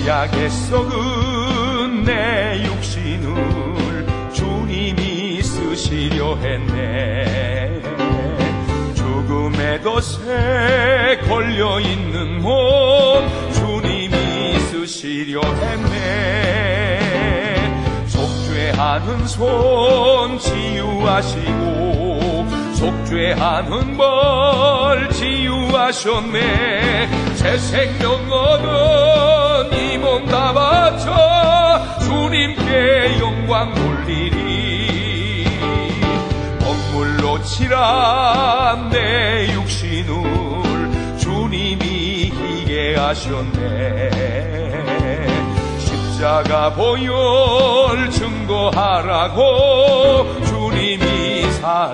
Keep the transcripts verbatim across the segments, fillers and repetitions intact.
죄악에 썩은 내 육신을 주님이 쓰시려 했네. 죽음의 덫에 걸려있는 몸 주님이 쓰시려 했네. 속죄하는 손 치유하시고 속죄하는 벌 치유하셨네. 새 생명 얻은 이 몸 다 바쳐 주님께 영광 돌리리. 먹물로 칠한 내 육신을 주님이 희게 하셨네. 십자가 보혈 증거하라고 주님이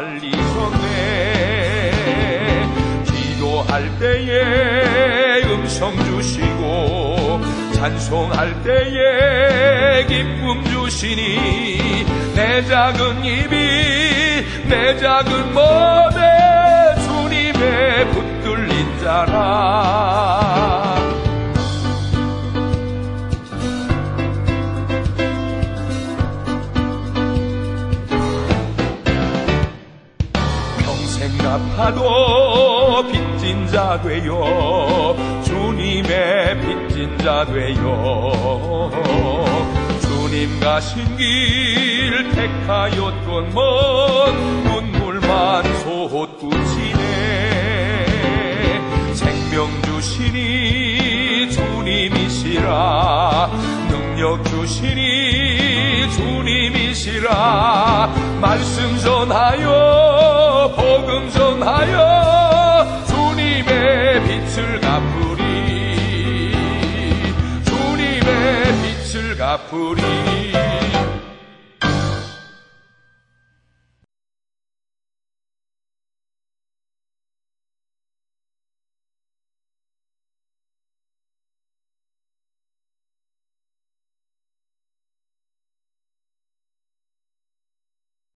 살리셨네. 기도할 때에 음성 주시고 찬송할 때에 기쁨 주시니 내 작은 입이 내 작은 몸에 주님의 붙들린 자라. 평생 갚아도 빚진 자 되어 주님의 빚진 자 되어 주님 가신 길 택하였던 먼 눈물만 솟구치네. 생명 주시니 주님이시라 능력 주시니 주님이시라. 말씀 전하여 복음 전하여 주님의 빛을 갚으리. 주님의 빛을 갚으리.